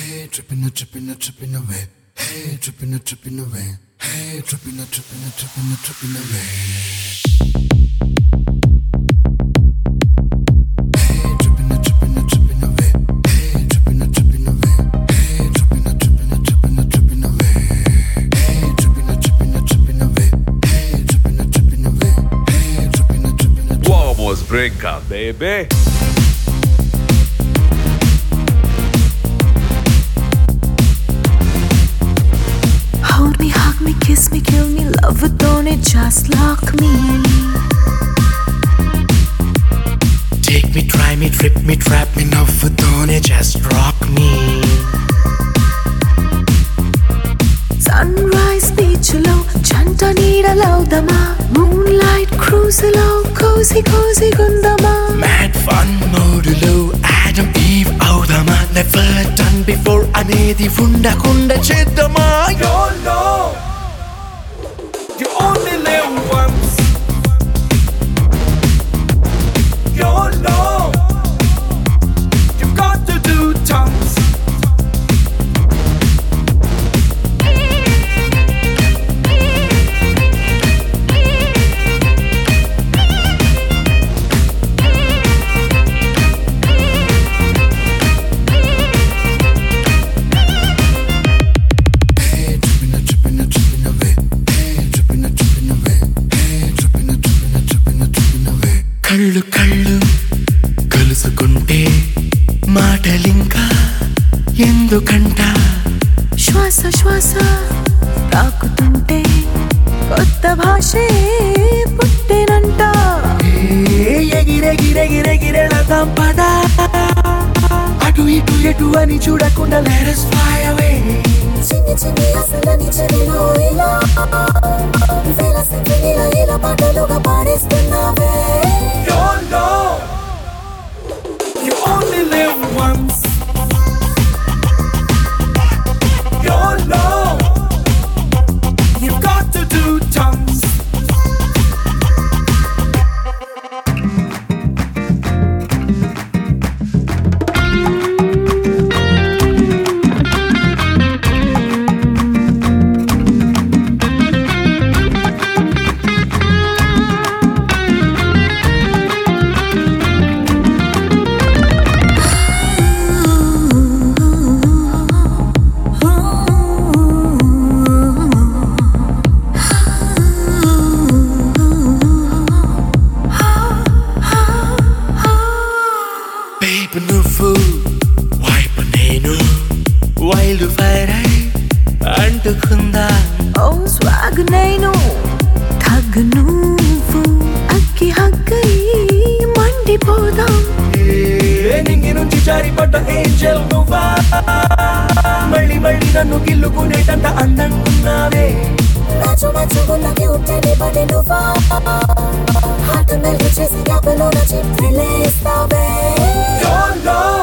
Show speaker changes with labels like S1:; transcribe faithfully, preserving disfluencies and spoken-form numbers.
S1: Hey, tripping, tripping, tripping away. Hey, tripping, tripping away. Hey, tripping, tripping, tripping, tripping away. Hey, tripping, tripping, tripping away. Hey, tripping, tripping away. Hey, tripping, tripping, tripping, tripping away. Hey, tripping, tripping, tripping away. Hey, tripping, tripping away. Hey, tripping, tripping.
S2: Vamos brincar, baby.
S3: Hold me, hug me, kiss me, kill me, love it, don't it just lock me in.
S4: Take me, try me, trip me, trap me, love it, don't it just rock me.
S3: Sunrise beach lo, janta needalauddama, moonlight cruise lo, cozy cozy gundama.
S4: Mad fun mode lo, Adam Eve avudama, never done before anedi undakunda cheddama.
S5: You know you only live once. You know you've got to do tons.
S4: కళ్ళు కళ్ళు కలుసుకుంటే మాటలింకా ఎందుకంట.
S3: శ్వాస శ్వాస తాకుతుంటే కొత్త భాషే పుట్టేనంట.
S4: ఎగిరెగిరెగిరెగిరెళతాం పదా, అటు ఇటు ఎటు అని చూడకుండా let us fly away.
S3: చిన్ని చిన్ని అసలని చెవిలో ఇలా వేల సింఫనీల ఇలా పాటలుగా పాడేస్తున్నావే.
S5: You know you only live once. You know you've got to do tons.
S4: Babe నువ్వు వైపు నేను వైల్డ్ ఫైర్ అయి అంటుకుందా.
S3: ఓ స్వాగ్ నేను తగ్ నువ్వు అక్కి హగ్గై మండిపోదాం.
S5: నింగి నుంచి జారిపడ్డ ఏంజల్ నువ్వా, మళ్ళీ మళ్ళీ నన్ను గిల్లుకునేటంత అందంగున్నావే.
S3: రాజు మచ్చుకున్నకి ఉట్టని పడి నువ్వా, హార్ట్ మెల్ట్ చేసి గ్యాప్లో నా చిప్ రిలేస్తావే.
S5: You know